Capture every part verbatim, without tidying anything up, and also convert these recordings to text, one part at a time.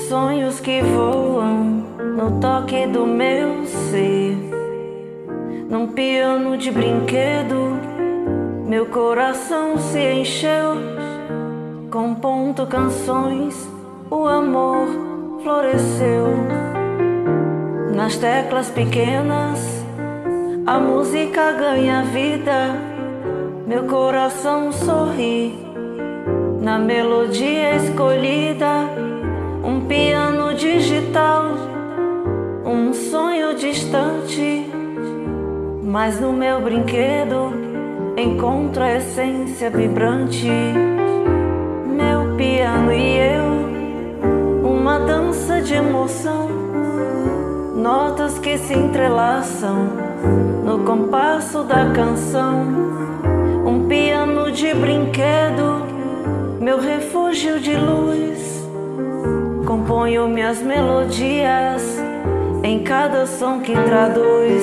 sonhos que voam no toque do meu ser. Num piano de brinquedo, meu coração se encheu. Compondo canções, o amor floresceu. Nas teclas pequenas, a música ganha vida. Meu coração sorri na melodia escolhida. Um piano digital, um sonho distante, mas no meu brinquedo encontro a essência vibrante. Meu piano e eu, uma dança de emoção, notas que se entrelaçam no compasso da canção. Um piano de brinquedo, meu refúgio de luz. Componho minhas melodias em cada som que traduz.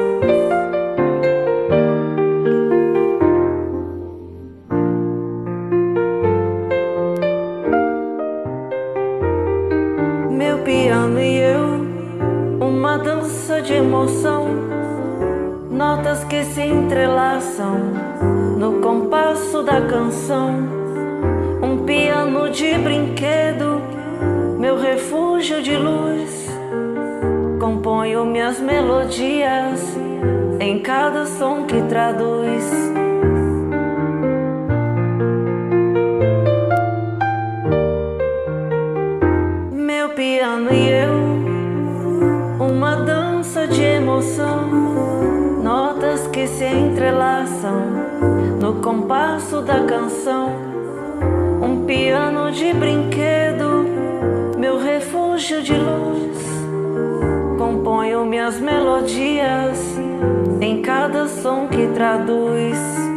Meu piano e eu, uma dança de emoção, notas que se entrelaçam no compasso da canção. Um piano de brinquedo, meu refúgio de luz. Componho minhas melodias em cada som que traduz. Meu piano e eu, uma dança de emoção, notas que se entrelaçam no compasso da canção. Um piano de brinquedo, meu refúgio de luz. Componho minhas melodias em cada som que traduz.